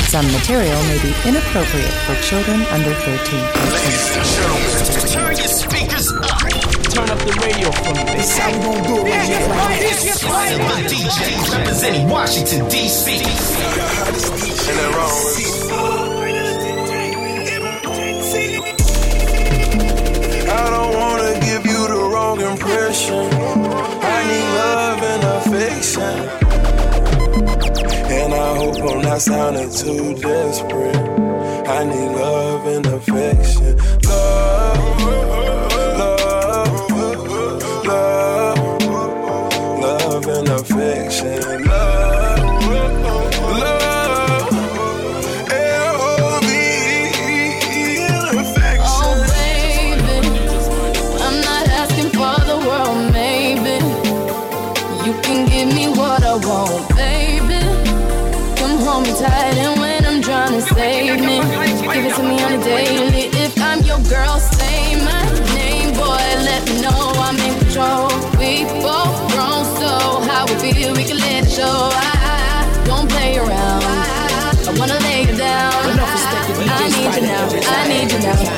Some material may be inappropriate for children under 13. Ladies and gentlemen, turn your speakers up. Turn up the radio for me. This how we gon' do it right here. It's Sliding by DJs representing Washington, D.C. And they're wrong. I don't wanna give you the wrong impression. I need love and affection. And I hope I'm not sounding too desperate. I need love and affection. Love, love, love, love and affection. Love, love, L-O-V-E and affection. Oh baby, I'm not asking for the world, maybe. You can give me what I want, baby. Come hold me tight and when I'm trying to save me, give it to me on a daily. If I'm your girl, say my name, boy, let me know I'm in control. We both grown, so how we feel, we can let it show. I don't play around, I wanna lay you down. I need you now, I need you now.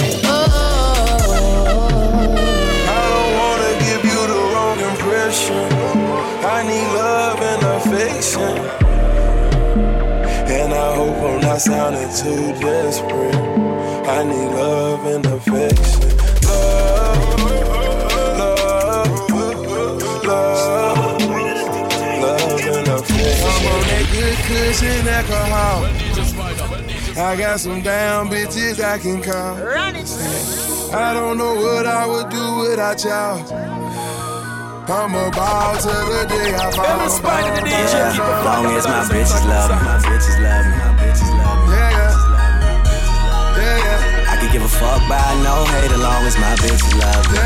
I don't wanna give you the wrong impression. I need love and affection. And I hope I'm not sounding too desperate. I need love and affection. Love, love, love, love and affection. I'm on that good cushion alcohol. I got some damn bitches I can call. I don't know what I would do without y'all. I'm about to the day I fall. As long as my bitches love me, my bitches love me, my bitches love me. Yeah, yeah. I could give a fuck by no hate as long as my bitches love me.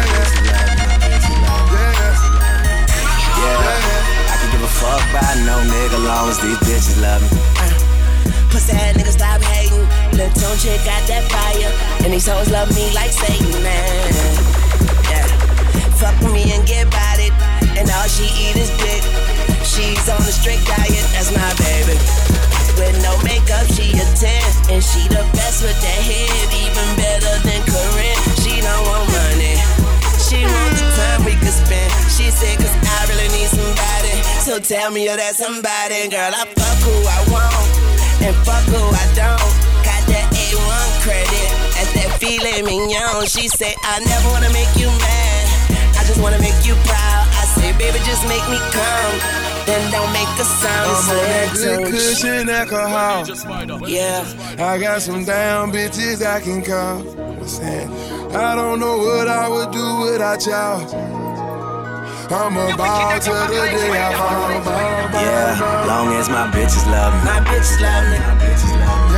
Yeah, I could give a fuck by no nigga as long as these bitches love me. Pussy ass nigga stop hating. Lil' Tune chick got that fire, and these hoes love me like Satan, man. Yeah, fuck with me and get about it, and all she eat is dick. She's on a strict diet, that's my baby. With no makeup, she a 10, and she the best with that head, even better than Corinne. She don't want money, she want the time we could spend. She said, 'cause I really need somebody, so tell me you're that somebody. Girl, I fuck who I want, and fuck who I don't. Got that A1 credit, at that filet mignon. She said, I never wanna make you mad, I just wanna make you proud. I say, baby, just make me come, then don't make a sound. I'm on that good cushion alcohol. Yeah, I got some damn bitches I can call. I don't know what I would do without y'all. I'm about to the day I fall. Yeah, long as my bitches love me, my bitches love me, my bitches love me.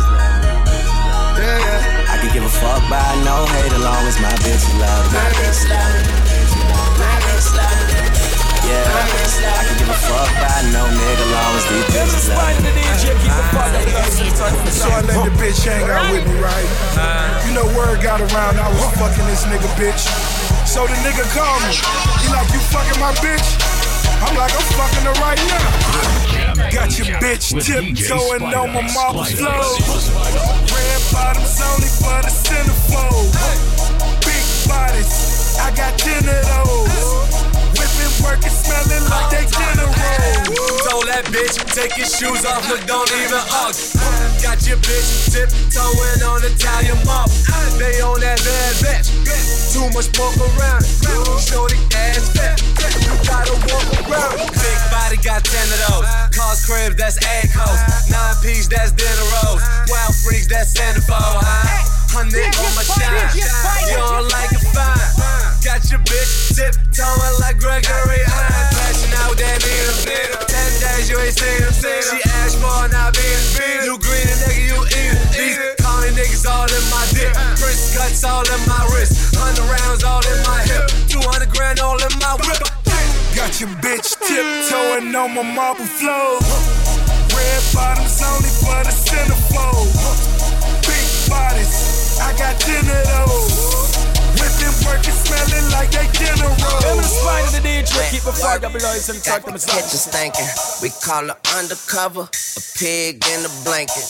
Yeah. I could give a fuck by no hate as long as my bitches love me. My bitches love me, my bitches love me. Yeah, I could give a fuck by no nigga long as these bitches love me. So I let the bitch hang out with me, right? You know word got around I was fucking this nigga, bitch. So the nigga called me. He like, you fucking my bitch? I'm like, I'm fucking her right now. Got your bitch tiptoeing on my marble floor. Red bottoms only for the centerfold. Big bodies, I got 10 of those. Whipping, working, smelling like they dinner rolls. Told that bitch, take your shoes off, look, don't even argue. Got your bitch tiptoeing on Italian marble. They on that bad bitch, too much pork around it. Shorty ass fat, you gotta walk around it. Big body got 10 of those. Cars, cribs, that's egg hoes. 9-piece, that's dinner rolls. Wild freaks, that's centerfold. 100 on my shine, you don't like it fine. Got your bitch tiptoeing like Gregory Hine. Flashing out that nigga. 10 days you ain't seen him. She asked for and I beat. You green and nigga, you eat. These county niggas all in my dick. Prince cuts all in my wrist. 100 rounds all in my hip. 200 grand all in my whip. Got your bitch tiptoeing on my marble floor. Red bottoms only for the centerfold. Big bodies, I got 10 of those. Whipping, working, smelling like they dinner rolls. I'm in the spine of the DJ, keep a fire up below and talk to me. Kitchen stinking, we call her undercover, a pig in a blanket.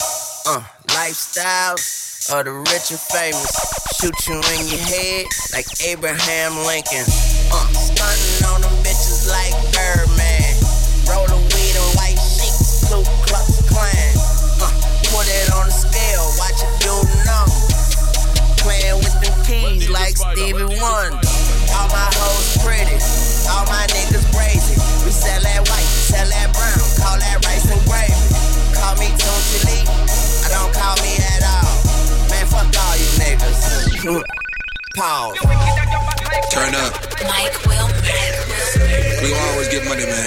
Lifestyle of the rich and famous. Shoot you in your head like Abraham Lincoln. Stunting on them bitches like Birdman. Roll the weed and white sheets, Ku Klux Klan. Put it on the scale, watch it do numbers. Playing with them keys like Stevie Wonder. All my hoes pretty, all my niggas crazy. We sell that white, sell that brown, call that rice and gravy. Call me Tunchi Lee, I don't call me at all. Man, fuck all you niggas. Pause. Turn up. Mike Will. We gon' always get money, man.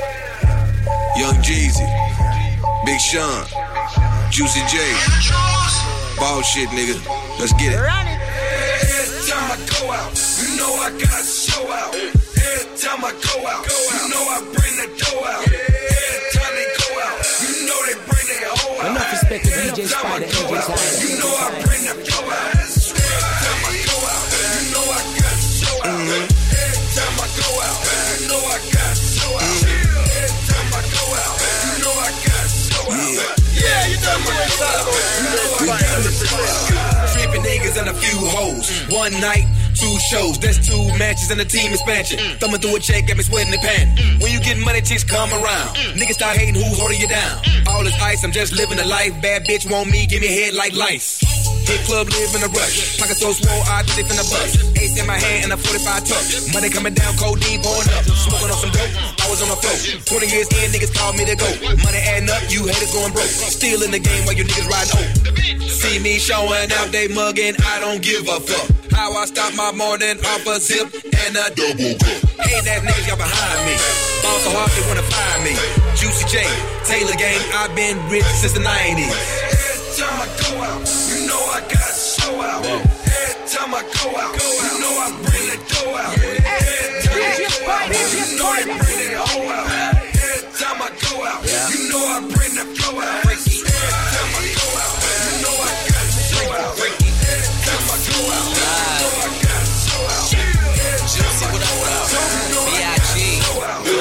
Young Jeezy, Big Sean, Juicy J, ball shit, nigga. Let's get it. Every time I go out, you know I gotta show out. Every time I go out, you know I bring the dough out. Every time they go out, you know they bring their hoe out. Enough respect to DJ Every time I Spider, go AJ out, Zion. you know I bring the dough out. Every time I go out, you know I gotta show out. Every time I go out, you know I gotta show out. Every time I go out, you know I gotta show out. Yeah, you know what I'm talking about. You know I gotta show out. Tripping niggas and a few hoes. One night, 2 shows. That's 2 matches and a team expansion. Thumbing through a check, got me sweating and panting. When you get money, chicks come around. Niggas start hating who's holding you down. All this ice, I'm just living a life. Bad bitch want me, give me head like lice. Hit club, live in a rush. Pocket so swole, I think they finna bust. Ace in my hand and a 45 tuck. Money coming down, codeine pouring up. Smoking on some dope, I was on the floor. 20 years in, niggas called me to go. Money adding up, you haters going broke. Still in the game while you niggas riding oak. See me showing out, they mugging, I don't give a fuck. How I stop my morning off a zip and a double cup. Hey, that niggas y'all behind me. Ball so hard they wanna find me. Juicy J, Taylor Gang, I've been rich since the 90s. Every time I go out, you know I gotta show out. Every time I go out, you know I bring the dough out. Every time I go out, you know they bring their hoe out. Every time I go out, you know I bring the flow out. Every time I go out, you know I gotta show out. Every time I go out, you know I gotta show out. Juicy, what up? B.I.G. Good.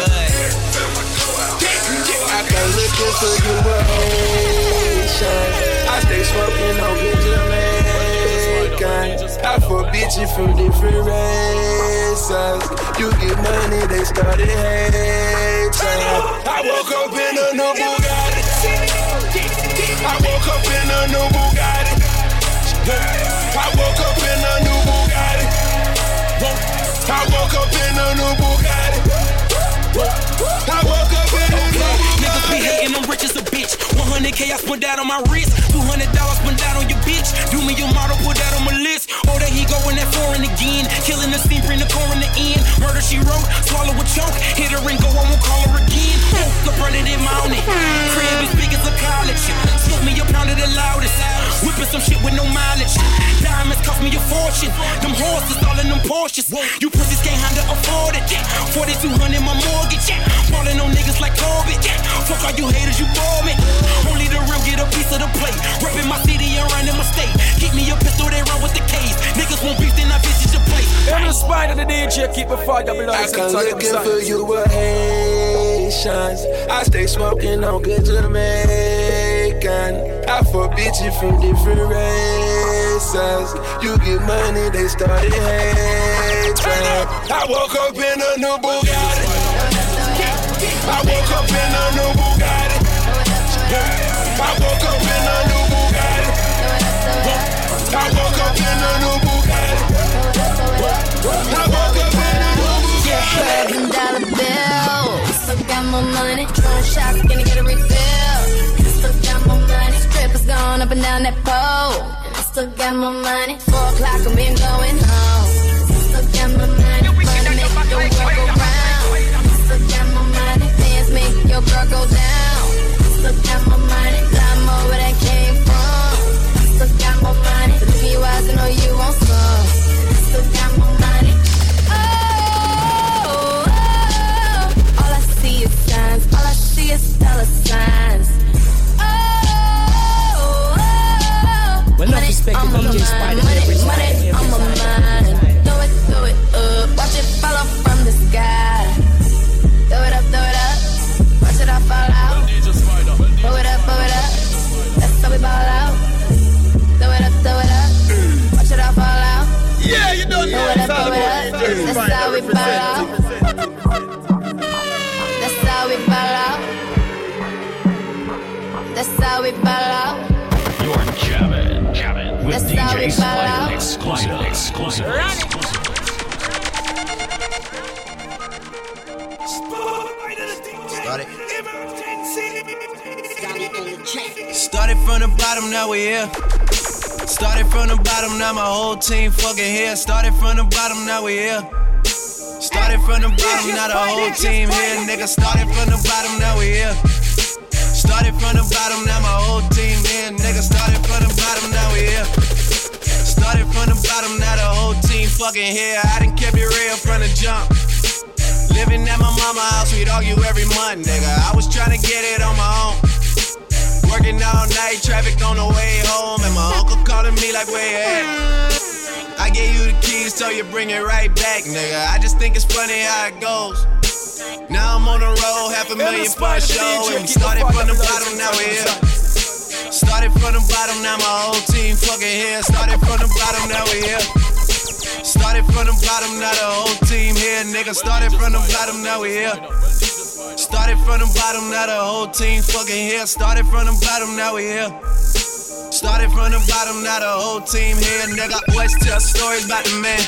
I can look into your Haitian. I stay smoking on good Jamaican. I fuck bitches from different races. You get money, they started hating. I woke up in a new Bugatti. I woke up in a new Bugatti. I woke up in a new Bugatti. I woke up in a new Bugatti. I woke up in a new Bugatti. Niggas be hating, I'm rich as a bitch. 100K I spent that on my wrist. $200 spent that on your bitch. Do me your model, put that on my list. Oh, there he going that foreign again. Killing the scene, bring the core in the end. Murder she wrote, swallow a choke. Hit her and go, I won't call her again. Woke up running in mountain. Crib as big as a college. Smoke me a pound of the loudest. Whipping some shit with no mileage. Diamonds cost me a fortune. Them horses all in them Porsches. You pussies can't handle afford it. 4,200 my mortgage. Falling on niggas like Corbett. Fuck all you haters, you bore me. Only the real get a piece of the plate. Reppin' my city and running my state. Keep me a pistol, they run with the case. Niggas won't beef, then I visit your place. In the spine of the DJ, keep it fire, below. I come looking for you with Haitians. I stay smoking on good Jamaican. I fuck bitches from different races. You get money, they started hating. I woke up in a new Bugatti. I woke up in a new Bugatti. I woke up in a new Bugatti. I woke up in a new Bugatti. I woke up in a new Bugatti. $1,000 bill. Still got more money. Throwing shots, gonna get a refill. Still got more money. Strippers going up and down that pole. Still got more money. 4 o'clock, I'm been going home. Still got more money. Money make your world go round. Still got more money. Dance make your girl go down. Still got more money. Lot more where that came from. Still got more money. So look in your eyes and know you won't slow. Still got more money. All I see is signs. All I see is dollar signs. Enough respect to DJ Spider. Money on my mind. Throw it up. Watch it fall off from the sky. Throw it up. Watch it all fall out. Throw it up. That's how we ball throw it up. That's how we ball out. That's how we ball out. That's how we ball out. You're jamming with DJ Spider exclusive. Started from the bottom, now we here. Started from the bottom, now my whole team fucking here. Started from the bottom, now we here. Started from the bottom, now the whole team here. Nigga, started from the bottom, now we here. Started from the bottom, now my whole team here. Nigga, started from the bottom, now we here. Started from the bottom, now the whole team fucking here. I done kept it real from the jump. Living at my mama's house, we'd argue every month, nigga. I was trying to get it on my own. Working all night, traffic on the way home, and my uncle calling me like, where you at? I gave you the keys, so you bring it right back, nigga. I just think it's funny how it goes. Now I'm on the road, $500,000 for a show, and we started from the bottom, now we're here. Started from the bottom, now my whole team fucking here. Started from the bottom, now we're here. Started from the bottom, now the whole team here, nigga. Started from the bottom, now we here. Started from the bottom, now the whole team fucking here. Started from the bottom, now we here. Started from the bottom, now the whole team here, nigga. Always tell stories about the man.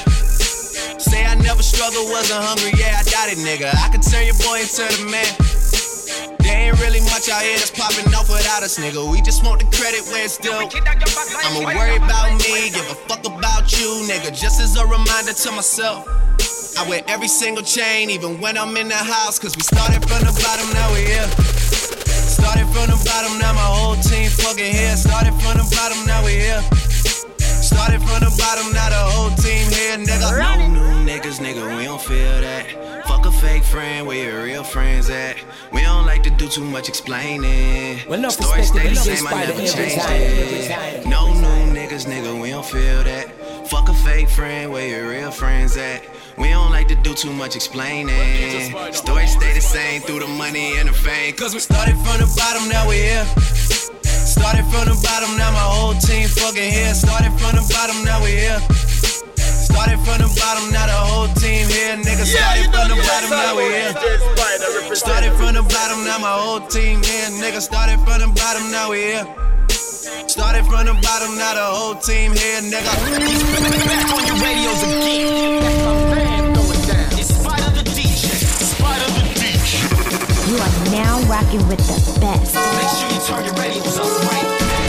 Say I never struggled, wasn't hungry, yeah, I got it, nigga. I could turn your boy into the man. There ain't really much out here that's popping off without us, nigga. We just want the credit where it's due. I'ma worry about me, give a fuck about you, nigga. Just as a reminder to myself, I wear every single chain, even when I'm in the house. Cause we started from the bottom, now we here. Started from the bottom, now my whole team fucking here. Started from the bottom, now we here. Started from the bottom, now the whole team here, nigga. No new niggas, nigga, we don't feel that. Fuck a fake friend, where your real friends at? We don't like to do too much explaining. Story stay the same, I never changed it. No new niggas, nigga, we don't feel that. Fuck a fake friend, where your real friends at? We don't like to do too much explaining. Story stay the same through the money and the fame. Cause we started from the bottom, now we here. Started from the bottom, now my whole team fucking here. Started from the bottom, now we here. Started from the bottom, now the whole team here, nigga. Started from the bottom, now we here. Started from the bottom, now my whole team here, nigga. Started from the bottom, now we here. Started from the bottom, now the whole team here, nigga. Back on your radios again. That's my man going down. It's Spider the DJ. Spider the DJ. You are now rocking with the best. Make sure you turn your radios up right.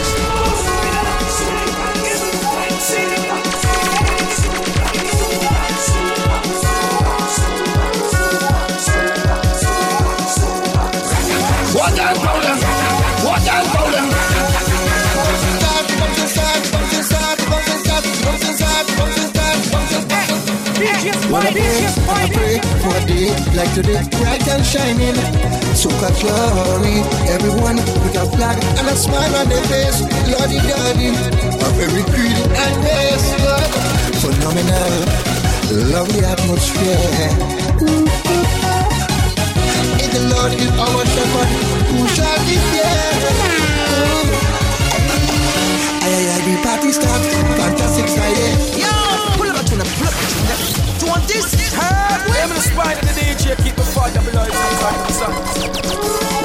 What that problem? What that problem? When I pray for a day like today, bright and shining, super glory. Everyone with a flag and a smile on their face. Lordy daddy, of every creed and race, Lord. Phenomenal, lovely atmosphere. If the Lord is our shepherd, who shall be feared? The party starts, fantastic Friday. Yo, pull up a tune, pull up a tune. Do want this? I'm the Spider the DJ, keep the fire below the sun.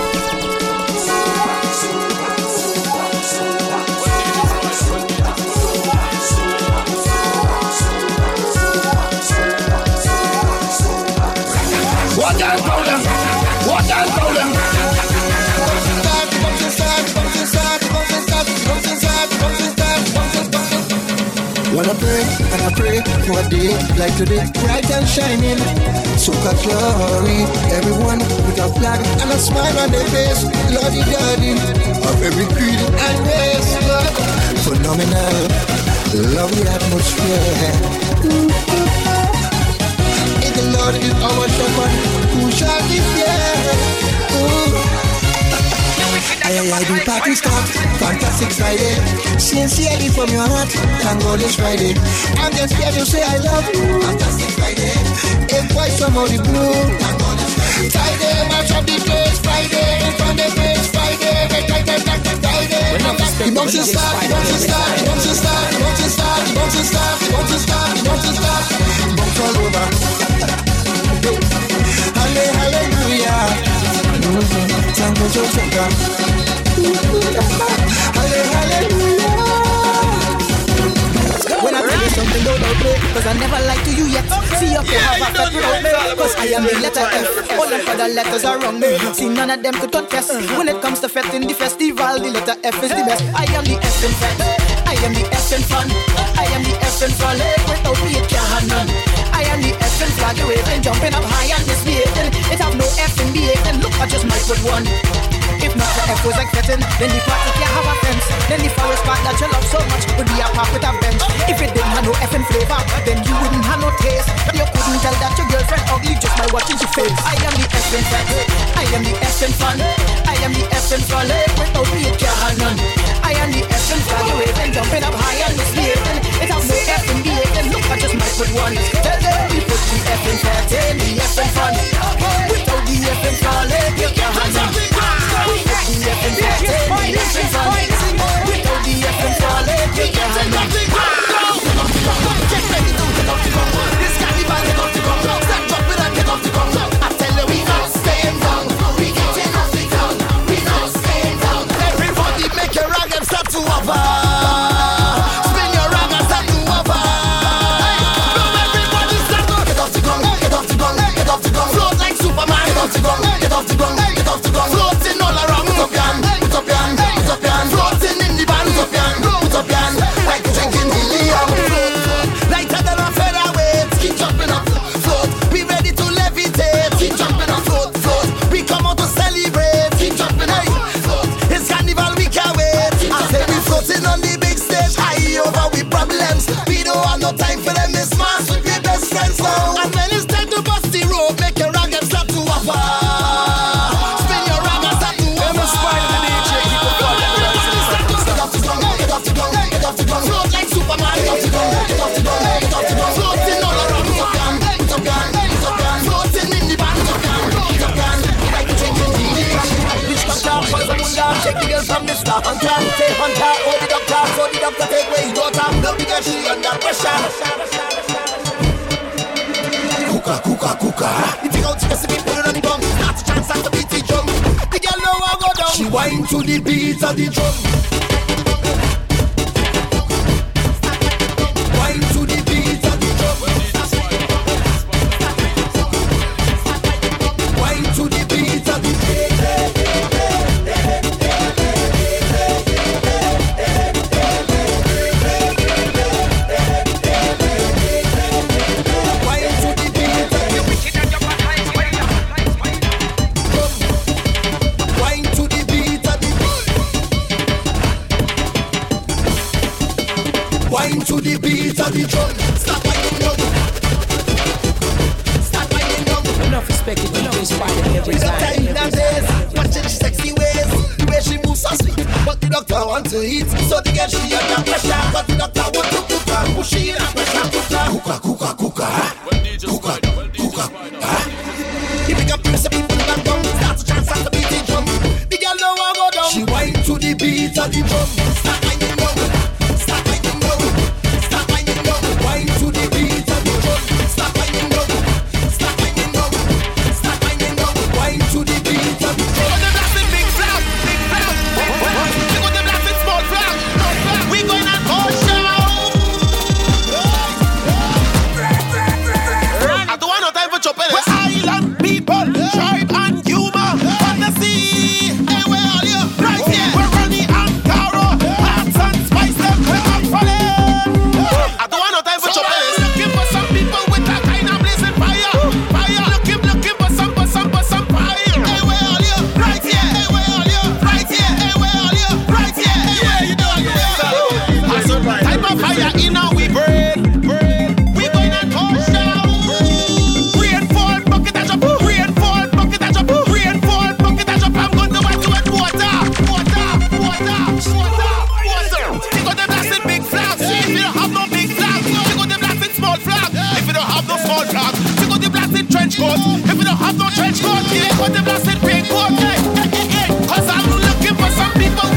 What that problem? What that problem? When I pray for a day like today, bright and shining, super glory. Everyone with a flag and a smile on their face. Lordy daddy, of every creed and race, Lord. Phenomenal, lovely atmosphere. If the Lord is our shepherd, who shall be feared? The party starts, fantastic Friday. Sincerely from your heart, thank God it's Friday. I'm just here to say I love you, fantastic Friday. A voice from all the blue, thank God it's Friday. Friday, match of the place, Friday, from the place, Friday, He wants to start, he wants to start, he wants to start, he wants to start, he wants to start, he wants to start, he wants to start. Bounce all over. Hallelujah. Thank you, Jessica. Hallelujah. When I tell you something, don't play, cause I never lied to you yet. See up, you have a fat without me, cause I am the letter F. All them other letters are wrong, me. See, none of them could contest. When it comes to fetting the festival, the letter F is the best. I am the F in fat, I am the F in fun, I am the F in frolic, without me it can't have none. I am the F in flag waving, jumping up high and misbehaving. It have no F in behaving, look, I just might put one. If not the F was like fetting, then the party can't have a fence. Then the forest park that you love so much would be a park with a bench. If it didn't have no F in flavor, then you wouldn't have no taste. You couldn't tell that your girlfriend ugly just by watching your face. I am the F in fat, I am the F in fun, I am the F in frolic, without me it can't have none. I am the F in flag waving, jumping up high and misbehaving. It has no F in behaving, look, I just might put one. Tell them we put the F in fat, the F in fun, without the F in frolic, you can't have none. We put the F in fat, the F in fun, without the F in frolic, you can't have none. Get ready to get off the ground. This carnival, get off the ground. Start jumping and get off the ground. I tell you, we not staying down. We getting off the ground. We not staying down. Everybody make your rag and start to wobble. Spin your rag and start to wobble. Everybody start to get off the ground. Get off the ground. Get off the ground. Float like Superman. Get off the ground. Get off the ground. Get off the ground. Floating all around. Put up your hand. Put up your hand. Put up your hand. Floating in the band. Put up your hand. Put up your hand. Like drinking helium. Lighter than a featherweight. Keep jumping up, float. We ready to levitate. Keep jumping up, float, float. We come out to celebrate. Keep jumping up, float. It's carnival, we can't wait. I say we floating on the big stage, high over with problems. We don't have no time for them. This mass with your best friends now. And when it's time to bust the road, make your rag and start to wobble. Spin your rag and start to wobble. Get off the ground, get off the ground, get off the ground. Float like Superman. Get off the ground, get off the ground, get off the ground. Floating all around. Put up your hand, put up your hand, put up your hand. Floating in the band. Put up your hand, put up your hand. Like the drinking helium. Which doctor for the munda? Check the girl from the star hunter. Say hunter, oh the doctor, so the doctor take away his daughter. No because she under pressure. Kuka, kuka, kuka. The thing out to the put it on the drum. Start to chance at the beat the drum. The girl know how go down. She whine to the beat of the drum. Whine to the beat of the drum. Whine to the beat of the drum. To the beat of the drum. Stop whining down. Stop whining down. Enough respect to DJ Spider every time. Nowadays, watching the sexy ways, the way she moves so sweet. But the doctor want to eat, so the girl she under pressure. But the doctor want to cook her, push she in a pressure cooker. Cooker, cooker, cooker, cooker, cooker. He pick up the people in the drum, start to chance at the beat the drum. The girl know how go down. She whine to the beat of the drum. Stop whining down. Wine to the beat of the drum. Stop whining down. Stop whining down. Stop whining down. Wine to the beat of the drum. We got the blasting big flag, big flag. We got the blasting small flag. We going on all show. I don't want no time for chopping. We're island people, tribe and humor. On the sea, hey, where are you? Right here. We're running and Caro, hats and spice them. We're up for them. I don't want no time for chopping. Looking for some people with that kind of blazing fire. Fire. Looking for some fire. Hey, where are you? Right here. Hey, where are you? Right here. Hey, where are you? Right here. Yeah, you know what I'm saying. Type of fire in our we break. We going and touch down. Rainfall, bucket and jump. Rainfall, bucket and jump. Rainfall, bucket and jump. I'm going to watch you at water. You got the blasted big flag. If you don't have no big flag, you got the blasted small flag. If you don't have no small flag, you got the blasted trench coat. If you don't have no trench coat, you got the blasted raincoat. Cause I'm looking for some people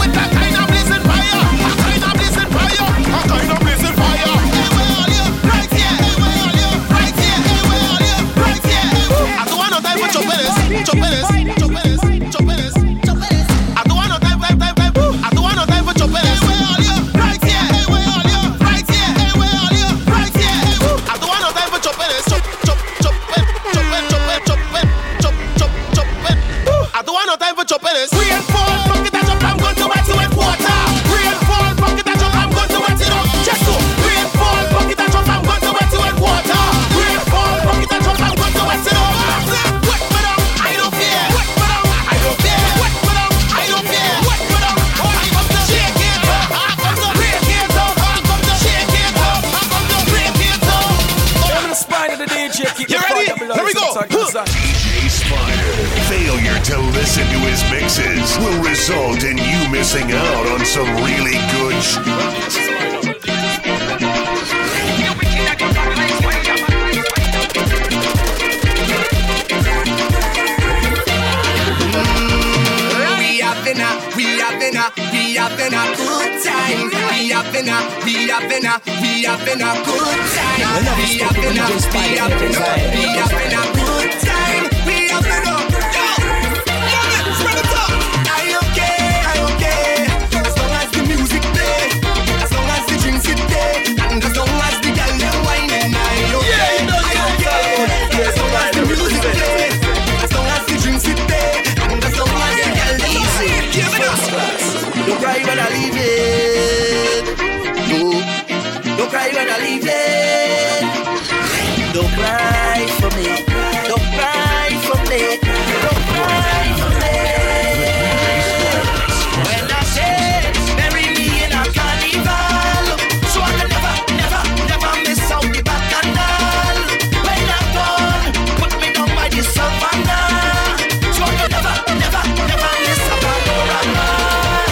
result in you missing out on some really good We having a good time. We having a good time. We having a good time. Spread it up. I okay. As long as the music play, as long as the drinks it day, and as long as the girl them whining, I okay. As long as the music play, as long as the drinks it day, and as long as the girl them whining. Give it up. Don't cry when I leave it. No, don't cry when I leave it. Don't cry for me. Don't cry for me. Don't cry for me. When I say bury me in a carnival, so I can never miss out the bacchanal. When I'm gone, put me down by the savannah, so I can never miss a panorama.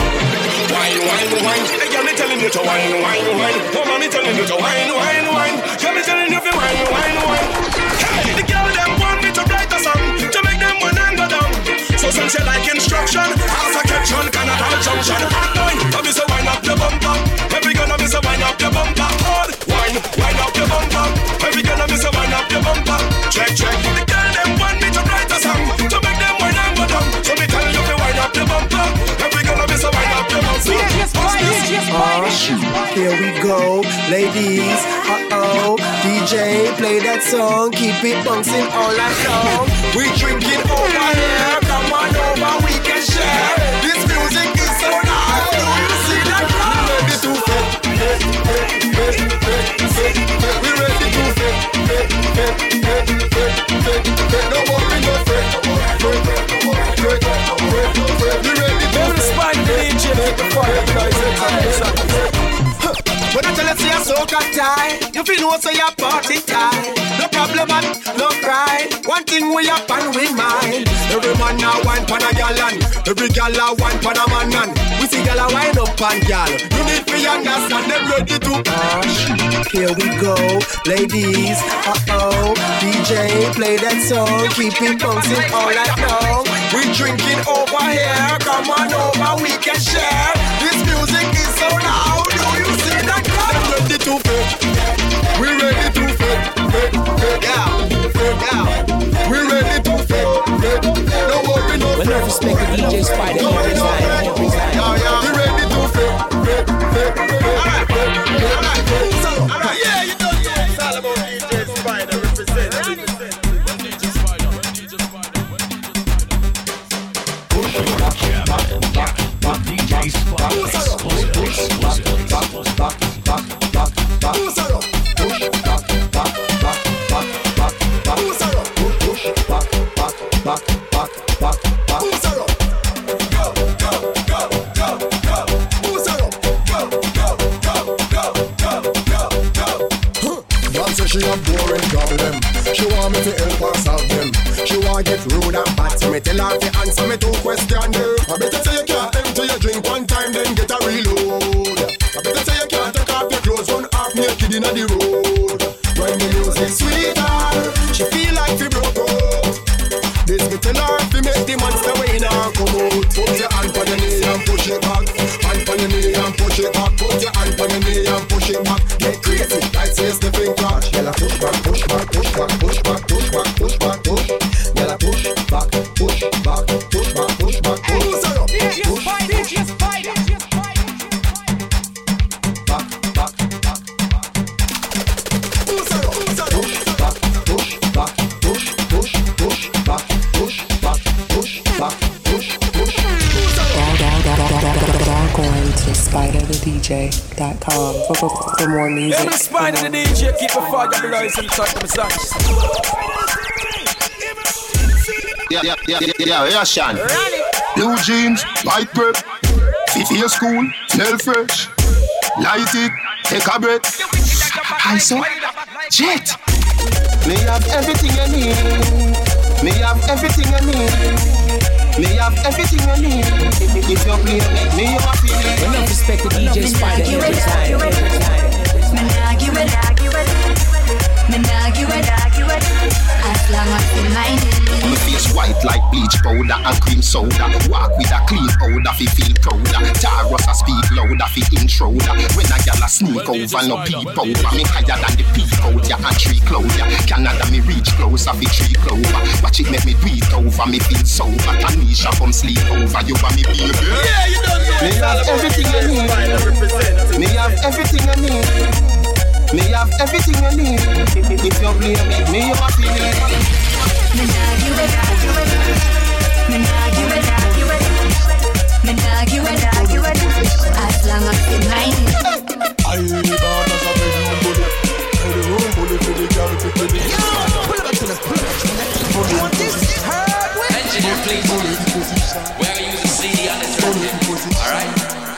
Wine. Hey, girl, me telling you to wine. Oh, mommy telling you to wine. Girl, me telling you to wine. Hey, the girl them want me to write a song to make them one and go down. So since you like instruction, ask a catch-on, Canada junction. I miss a wine up your bumper. Every girl I miss a wine up your bumper. Hard wine up your bumper. Every girl I miss a wine up your bumper. Check. The girl them want me to write a song to make them one and go down. So me tell you to wine up your bumper. Every girl I miss a wine up your bumper. Here we go, ladies. DJ, play that song, keep it bouncing all night long. We drinking over here, come on over, we can share. This music is so loud, do you see that crowd? We ready to fit. We ready to fit. No more in the fit. We ready to spine the DJ, keep the fire. When I tell you say you're so tie, you feel no say you're party tie. No problem and no cry. One thing we up and we mind. Every man now wine pan a gal and every gal a wine pan a man and we see gal a wine up and gal. You need to understand them ready to push. Here we go, ladies. DJ, play that song, keep it bouncing all night long. We drinking over here, come on over, we can share. This music is so loud, do you see that? Ready to fit. We ready to fit. Yeah. We ready to fit. No worry, no fit. When respect the DJ Spider every time. We ready to fit. Alright. Yeah, you know, it's all about DJ Spider representing. DJ She a boring problem. She want me to help her solve them. She want get rude and bad, so me tell her to answer me 2 questions. I better say you can't empty your drink one time, then get a reload. I better say you can't take off your clothes, run half naked inna the road. When the music sweeter, she feel like she broke out. This me tell her to make the monster way now come out. Put your hand on your knee and push it back. Hand on your knee and push it back. Put your hand on your knee and push it back. Get crazy, like say Stephen Crash. Yalla push back, push back, push back, push back, push back, push back, push. Yalla push back, push back, push back, push back, push. SpiderTheDJ.com for more music. Every Spider the DJ, keep the fire below and touch the songs. Yeah, Sean. Blue jeans, white prep, Fifi school, smell fresh. Light it, take a breath. Hi, so jet. Me have everything I need. Me have everything I need. Me have everything you need. If you play me you happy. We don't respect the DJ Spider every time. Me nah give it. As long as you mind. My face white like bleach powder and cream soda. Walk with a clean powder fi feel prouder. Taros a speak louder fi intruder. When a gyal a sneak over no peep over. Me higher than the peak out ya and tree cloud ya. Canada me reach closer fi tree clover. Watch it make me do it over. Me feel sober. Tanisha come sleep over. You and me baby. Yeah, you don't know. Me have everything you need. Me have everything you need. Me have everything you need. If you play me you happy. Me nah give it. As long as you mind. I born as a bedroom bully. Bedroom bully for the girl to kill it. Engineer, please. We're gonna use a CD on this record. Alright?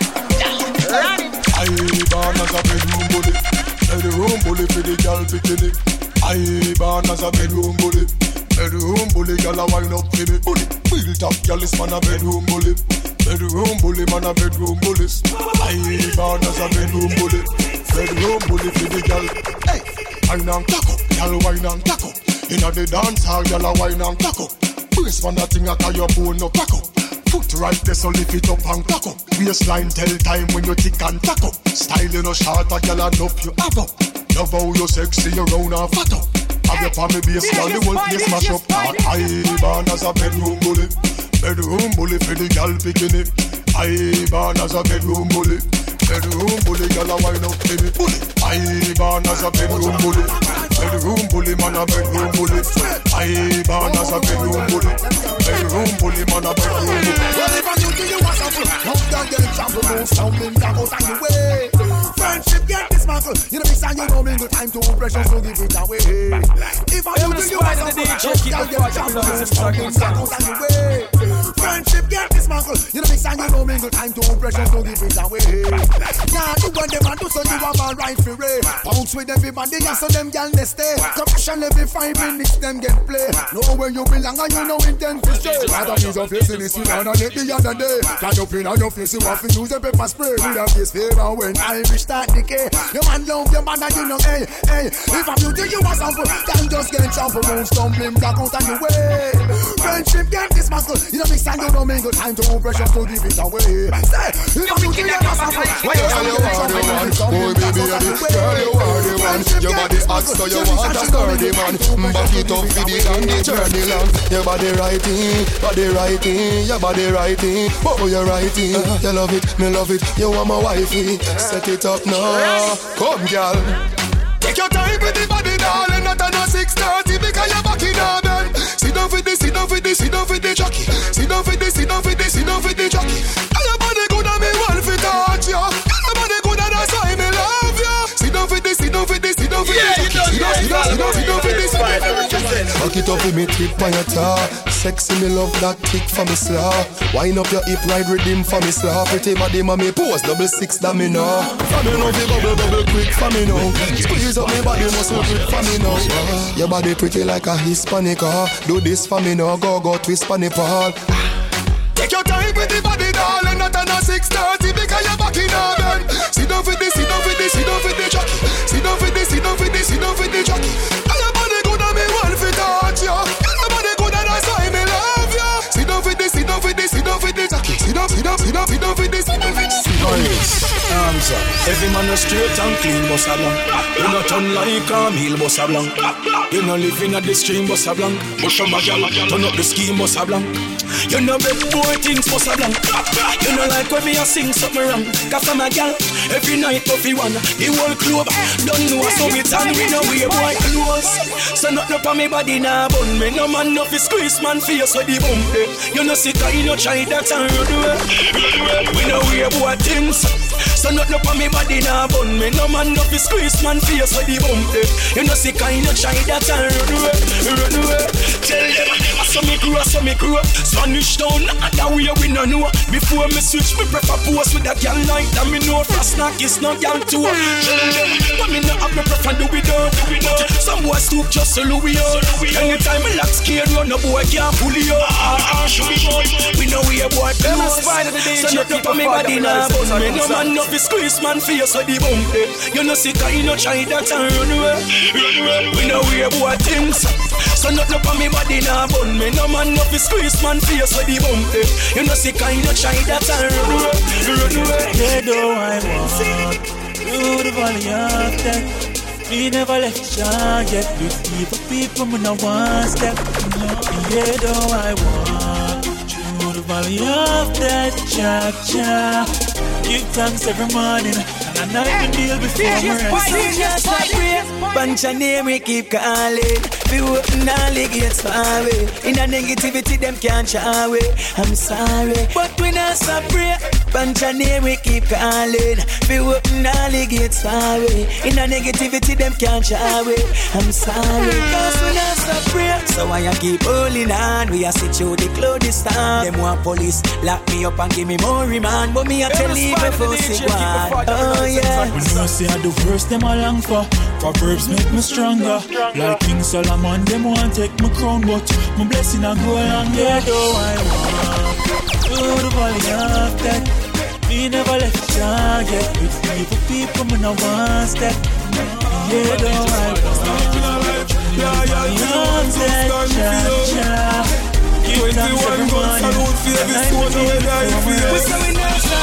I born as a bedroom bully. Bedroom bully for the girl to kill it. I born as a bedroom bully. Bedroom bully, girl a wine up for me. Built up, girl is man a bedroom bully. Bedroom bully, man a bedroom bully. I born as a bedroom bully. Bedroom bully for the girl. Hey, wine and taco, girl wine and taco. Inna the dance hall, girl a wine and taco. Brace man a thing a call your bone no crack up. Foot right there so lift it up and tack up. Waistline tell time when you tick and tack up. Style you no short, a girl enough you have up. Love how you sexy, you round and fat up. Have your palm base, girl, the whole place mash up. I born as a bedroom bully. Bedroom bully for the girl picking it. I born as a bedroom bully. Bedroom bully, girl a wine up for me. I born as a bedroom bully. Bedroom bully, man a bedroom bully. I born as a bedroom bully. Bedroom bully, man a bedroom bully. Well, if I do you want something, don't get in trouble, move something that goes on your way. Friendship get dismantled. You know, this time you know me, good time to pressure, so give it away. If I do you want something, don't get in trouble, move something that goes on your way. Friendship get dismantled. You know, this time you know me, good time to pressure, so give it away. Yeah, you want them and do so you have a right for it. Bounce with everybody and so them gal they stay. Corruption every 5 minutes them get play. Know where you belong and you know intent to stay. Rather use your face in this you and it the other day. Stand up in on your face you have to use a pepper spray. With a face favor when Irish start decay. Your man love your man and you know hey. If I'm beauty you want something, then just get trample. Won't stumbling back out on the way. Friendship get this muscle. You know me stand you know mingle time to pressure to give it away. Say, if I'm beauty you want something, girl, you are the one. Oh baby, girl, you are the one. Your body hot, so you want a sturdy man. Back it up for the long, the journey long. Your body righty, your body righty. Oh, you're righty. You love it, me love it. You want my wifey. Set it up now. Come, girl. Take your time with the body, darling. Not on a 6:30 because you're back in our bed. Sit down for this, sit down for this, sit down for the jockey. Sit down for this, sit down for this, sit down for the jockey. Your body good and me want to touch you. Your body good and that's why me love you. Sit down for this, sit down for this, sit down for the jockey. Sit down for this. Fuck it up with me tip on your tar. Sexy me love that tick for me slaw. Wind up your hip ride rhythm for me slaw. Pretty body mommy pose 6 that me know. For me know fi bubble quick for me know. Squeeze up me body muscle quick for me know. Your body pretty like a Hispanic. Do this for me now, go twist on the ball. Take your time with the body, darling. Not on a 6:30 because you're back in our bed. Sit down for this, sit down for this, sit down for the jockey. Sit down for this, sit down for this, sit down for the jockey. And your body good and me want to touch you. And your body good and that's why me love you. Sit down for this, sit down for this, sit down for the jockey. Sit down for this, sit down for this, sit down for this. Arms up. Every man is straight and clean, bossa blanc. You not turn like a meal, bossa blanc. You not live in the stream, bossa blanc. Bush up my gal, turn up the scheme, bossa blanc. You know big boy things, bossa blanc. You know like when me a sing something wrong. Cause I'm a gal, every night coffee one. The whole club, don't know so it's and we know we a boy close. So nothing up on me body now, bun me. No man no fi squeeze man face with the bump. You know sick you know try that and you do it. We know we a boy things. So nothing up on me body now bun me. No man no fi squeeze man face with the bump there. You know see kind of try that and run away. Tell them I saw me grow. Spanish town, that way we no know. Before me switch, me prefer pose with a girl like that. Me know fast knock is no girl too. Tell them, but me no have me prefer do it up. Some boys stoop just so Louis up. Anytime me lock scared, run a boy can't pull you up. We know we a boy close. So not up on me body now, bun me. No man no fi squeeze man face with the bump there. You know see kind of try that and run away. We know we a boy things. So not up on me body now, bun me. No man no fi squeeze man face with the bump there. You know see kind of try that and run away. Yeah, though I walk through the valley of death, me never left ya yet. With evil people, me no one step. Yeah, though I walk through the valley of death, cha. Give thanks every morning, and I night deal before me rest. Bunch of name we keep calling. We open all the gates far away. In a negativity them can't shy away. I'm sorry, but we not stop pray. Bunch of name we keep calling. We open all the gates far away. In a negativity them can't shy away. I'm sorry, cause we not stop pray. So I keep holding on. We are sit through the clothes stand. Them want police lock me up and give me more remand, but me a tell leave before see one. Oh yeah. We know say I do verse them a long for. Proverbs make me stronger. Like King Solomon, them want take my crown, but my blessing I go along. Yeah, though I walk through the valley of death, me never left ya yet. With evil people, me no one step. Yeah, though I walk through the valley of death, cha. 21 guns salute for every soul who will die for you.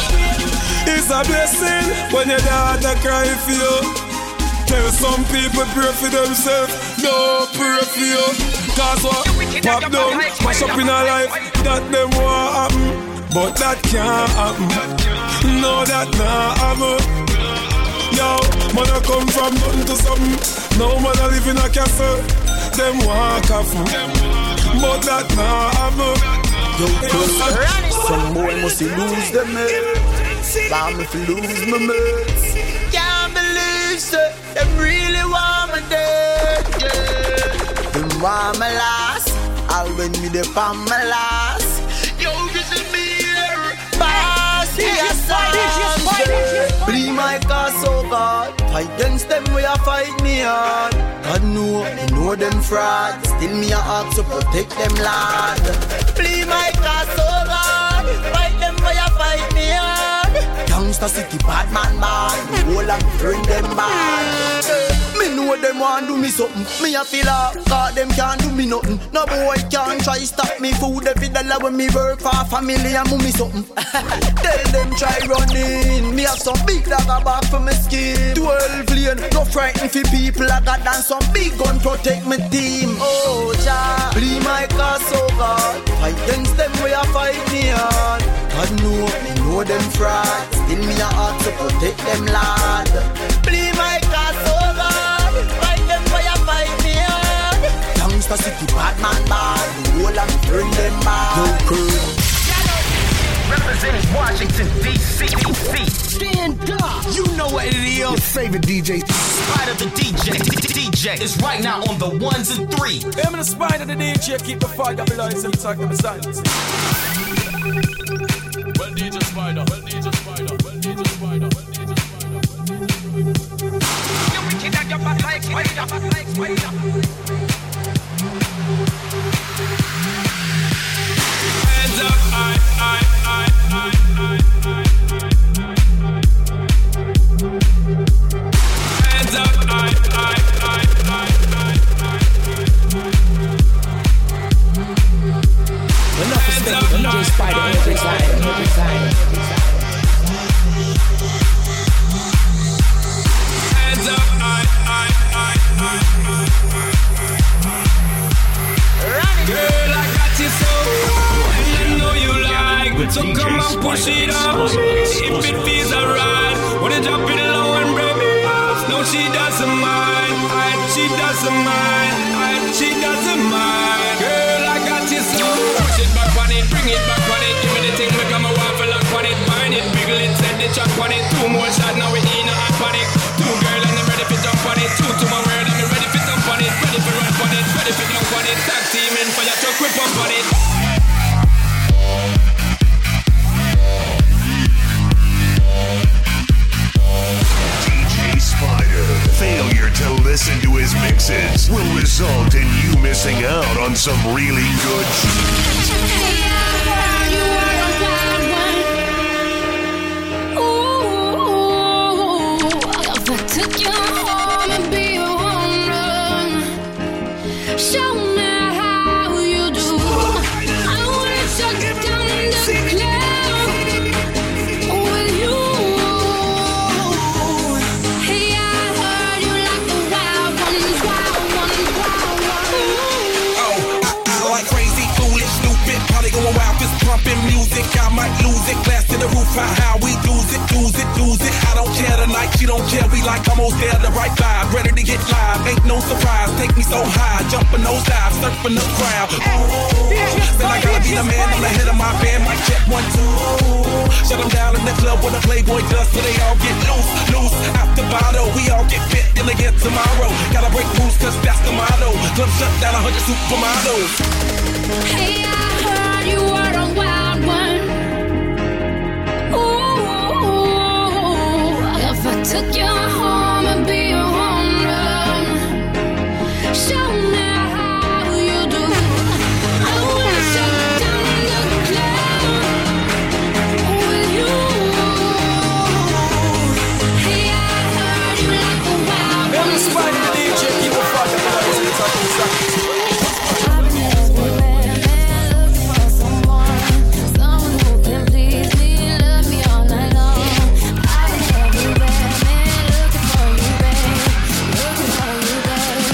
It's a blessing when your daughter cry for you. Tell some people pray for themselves, no pray for you. Cause what pop down, mash up in a life, that them want happen. But that can't happen, no that not happen. Yo, man I come from nothing to something. No man I live in a castle, them want coffin. But that not happen. Yo, some boy must lose them head. Bound me to lose my mates. Can't believe so. Them really want me dead, yeah. Them want my last. I'll win me the palm my last. Yo, visit me here. Boss, yes, I Bleed my cause, oh God. Fight against them, we are fight me hard. God know them fraud. Still me a ask to protect them, lad. Bleed my cause, oh God. Fight them, we are fight me hard. Gangsta city, bad man, the whole of me bring them bad. Me know them want do me something. Me a feel up, cause them can't do me nothing. No boy can't try stop me. Food every dollar when me work for family and mummy something. Tell them try running. Me have some big dagger back for my skin. 12 lane, no frightened for people. I got done some big gun protect my team. Oh, ja, bleed my cause, oh God. Fight against them, we are fight me hard. God know them fraud. Still me a heart to protect them, lad. Bleed my cause, oh God. Fight them, we are fight me hard. Gangsta city, bad man, bad. The whole of me bring them back. No crew. Representing Washington, D.C. Stand up. You know what it is. Your favorite DJ. Spider the DJ is right now on the ones and three. I'm the Spider the DJ. Keep the fire below and talk to the silence. Well, DJ Spider. Well, DJ Spider. Well, DJ Spider. Well, DJ Spider. You wicked at your back like spider. Hands up, I. Hands up, Enough respect to DJ Spider every time. Hands up, Girl, I got you so. I know you like. So come and push it up. If it feels alright, wanna drop it low and break it off. No, she doesn't mind. She doesn't mind. She doesn't mind. Girl, I got you so. Push it back on it, bring it back on it. Give me the thing, make a waffle up on it. Bind it, wiggle it, send it chat on it. 2 more shots, now we in a hot panic. 2 girl and I'm ready for jump on it. 2 to my word, I'm ready for jump on it. Ready for run on it, ready for jump on it. Tag team in for your truck, we pump on it. DJ Spider. Failure to listen to his mixes will result in you missing out on some really good Took you home and be a home run. Show me how you do. I wanna shut down the cloud with you. Hey, I heard you like the wild ones, wild ones, wild ones. Oh, I like crazy, foolish, stupid. Party going wild, fist pumping music. I might lose it. Glass to the roof, how we lose it, lose it, lose it. I don't care tonight, she don't care. We like almost there, the right vibe, ready to get live. Ain't no surprise, take me so high, jumping those dives, surfing the crowd. Then I gotta be the man, I'm the head of my band. Mic check 1, 2. Shut them down in the club when the Playboy does, so they all get loose, loose. After bottle, we all get fit, then again tomorrow. Gotta break rules, cause that's the motto. Club shut down 100 supermodels. Hey, I heard you were a wild one. If I took you home and be a home run, show me how you do. I wanna shut down the cloud with you. Hey, I heard you like a wild one. Them Spider DJ, keep a fucking noise. It's up to something. Someone who can please me, love me all night long. I've been everywhere, man, looking for you, babe. Looking for you, babe.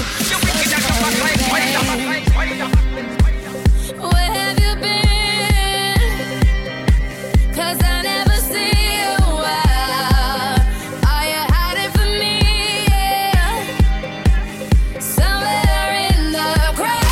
Where have you been? 'Cause I never see you out. Are you hiding from me? Yeah. Somewhere in the crowd.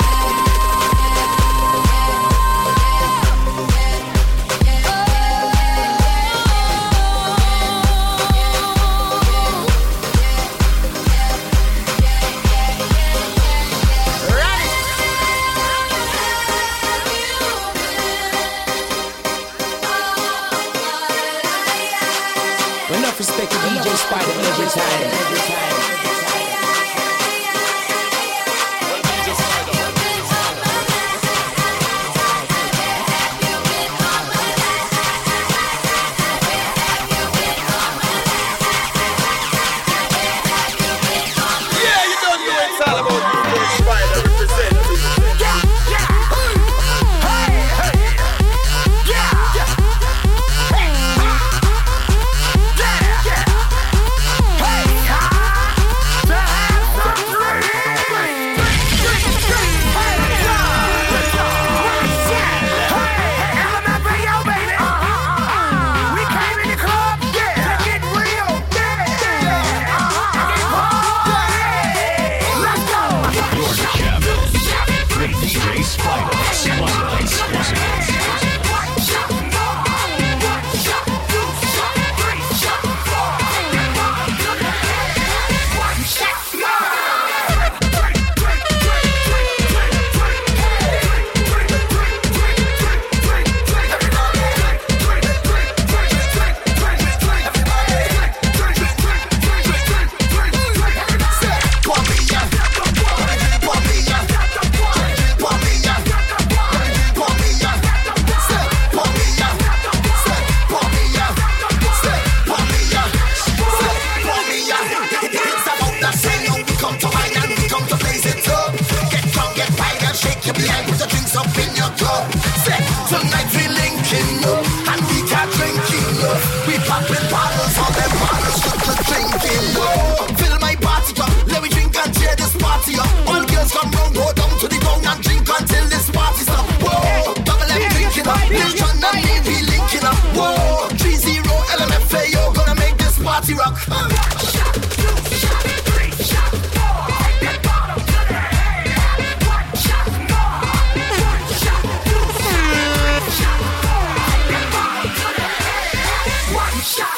Enough respect to DJ Spider every time. Yeah, you don't know it's all about DJ Spider representing. DJ Spider. Shot.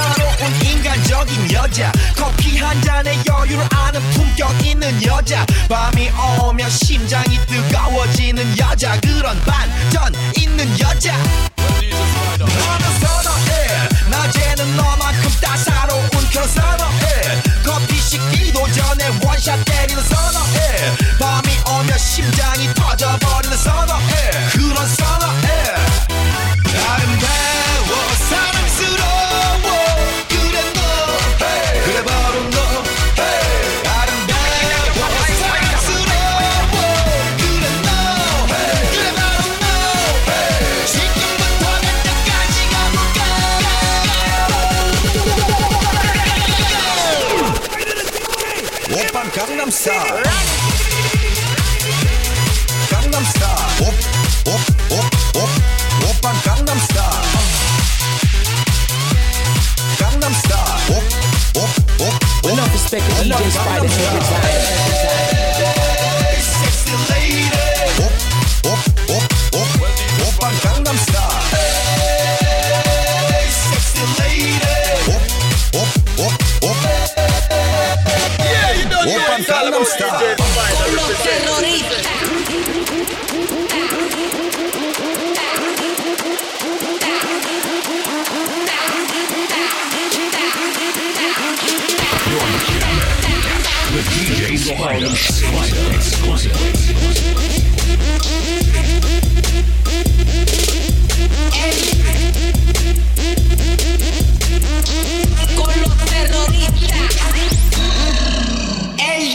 따사로운 인간적인 여자 커피 한 잔에 여유를 아는 품격 있는 여자 밤이 오면 심장이 뜨거워지는 여자 그런 반전 있는 여자 너는 선어해 낮에는 너만큼 따사로운 그런 선어해 커피 식기도 전에 원샷 때리는 선어해 밤이 오면 심장이 터져버리는 선어해 그런 선어해 아름다워 사랑스러워 그래 너 그래 바로 너 아름다워 사랑스러워 그래 너 그래 바로 너 지금부터 내 때까지 가볼까 오빤 강남스타일 강남스타일 오빤 강남스타일 강남스타일 Enough respect to DJ Spider every time. Sexy lady 오빤 강남스타일 Sexy lady Yeah, you know you ain't all about DJ With DJ Spider exclusive. Con los terroristas. Ey.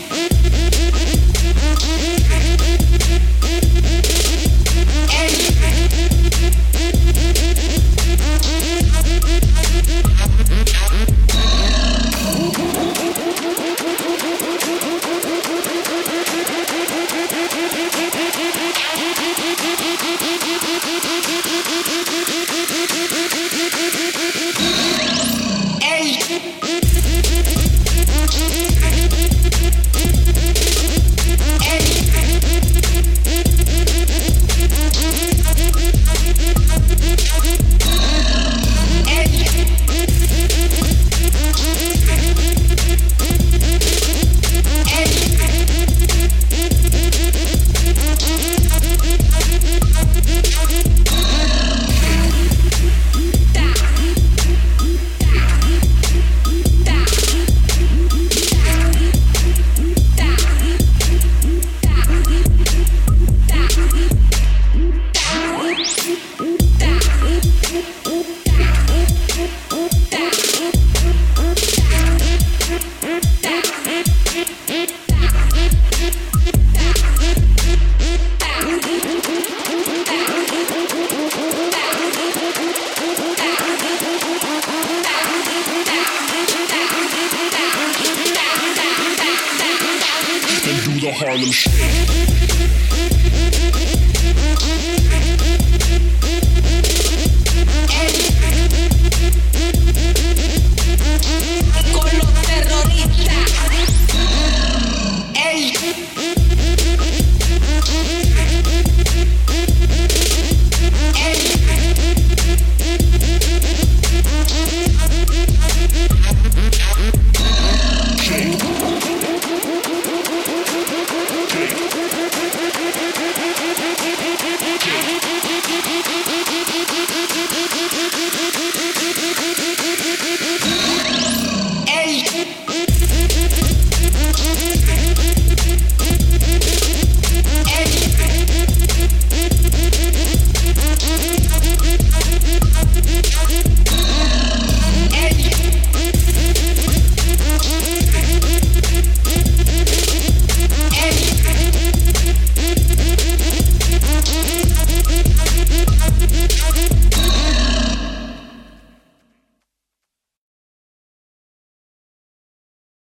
Harlem Shake.